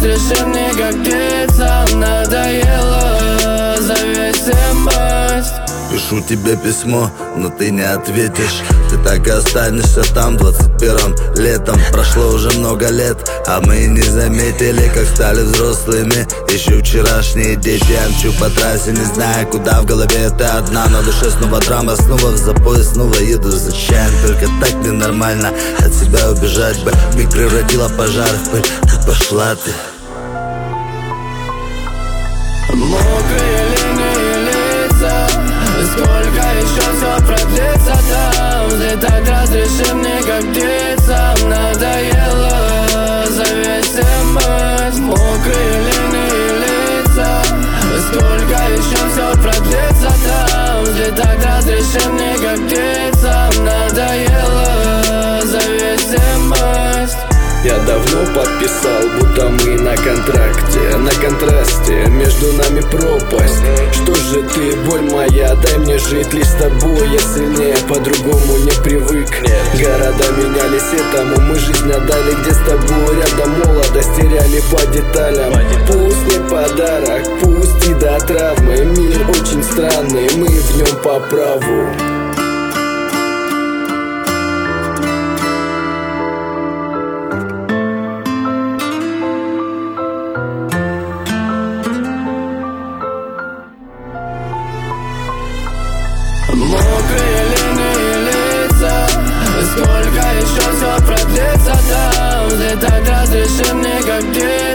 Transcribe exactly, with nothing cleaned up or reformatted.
разреши мне, как птицам надоела зависимость. Пишу тебе письмо, но ты не ответишь. Ты так и останешься там двадцать первым летом. Прошло уже много лет, а мы не заметили, как стали взрослыми. Еще вчерашние дети, я мчу по трассе, не зная куда, в голове ты одна. На душе снова драма, снова в запой, снова еду за чаем. Только так ненормально от себя убежать бы. Миг превратила пожар в пыль, ты пошла ты. Мокрые линии лица, сколько еще все продлится там? Ты так разреши мне, как птицам надоела зависимость. Мокрые линии лица, сколько еще все продлится там? Ты так разреши мне, как птицам надоела зависимость. Я давно подписал, будто мы на контракте, на контрасте, между нами пропасть. Что же ты, боль моя, дай мне жить лишь с тобой. Я сильнее, по-другому не привык. Города менялись, этому мы жизнь отдали. Где с тобой рядом молодость теряли по деталям. Пусть не подарок, пусть и до травмы. Мир очень странный, мы в нем по праву. Мокрые линии лица, сколько еще все продлится там? Ты так разреши мне, как птица